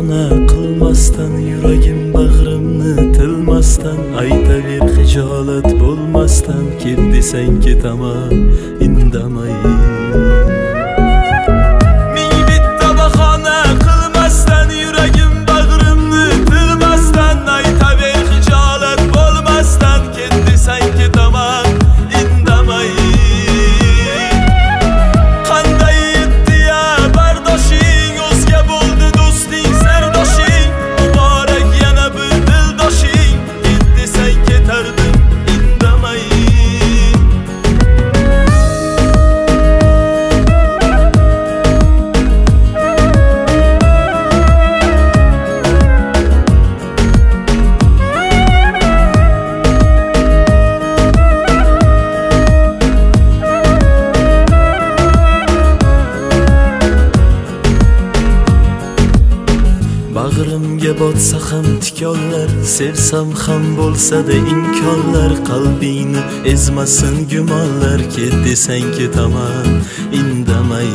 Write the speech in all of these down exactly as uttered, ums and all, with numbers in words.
bahona qilmasdan, yuragim bag'rimni tilmasdan, aytaver hijolat bo'lmasdan, ket desang ketaman indamay. Ming bitta bahona qilmasdan, yuragim bag'rimni tilmasdan, aytaver hijolat bo'lmasdan, ket desang ketaman indamay. Qanday etdi ya bardoshing, o'zga bo'ldi do'sting, sardoshing, muborak yana bir dildoshing, ket desang ketardim indamay. Bag'rimga botsa ham tikonlar, sevsam ham bo'lsa-da inkorlar, qalbingni ezmasin gumonlar, ket desang ketaman indamay.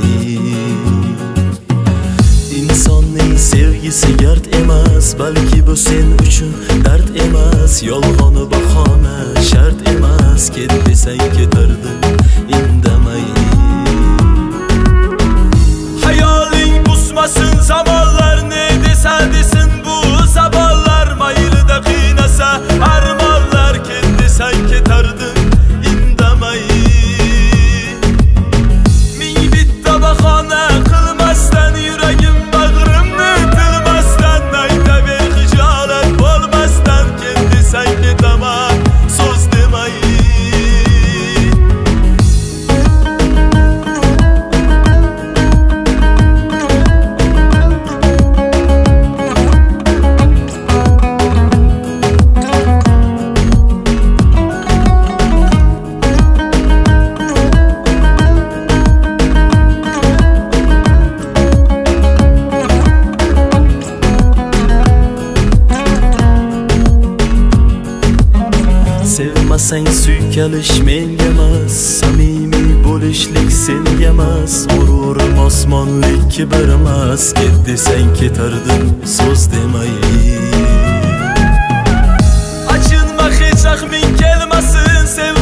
Insonning sevgisi gard emas, balki bu sen uchun dard emas, yolg'oni bahona shart emas, ket desang ketardim indamay. Hayoling busmasin zamonlar, ne desa desin bu zamonlar, maylida qiynasa armonlar, ket desang ketardim indamay. Ming bitta bahona qilmasdan, yuragim bag'rimni tilmasdan, aytaver hijolat bo'lmasdan, ket desang ketaman so'z demay. Sevmasang suykalish menga emas, samimiy bo'lishlik senga emas, g'ururim osmonlik kibr emas, ket desang ketardim so'z demay. Achinma hech rahming kelmasin, sev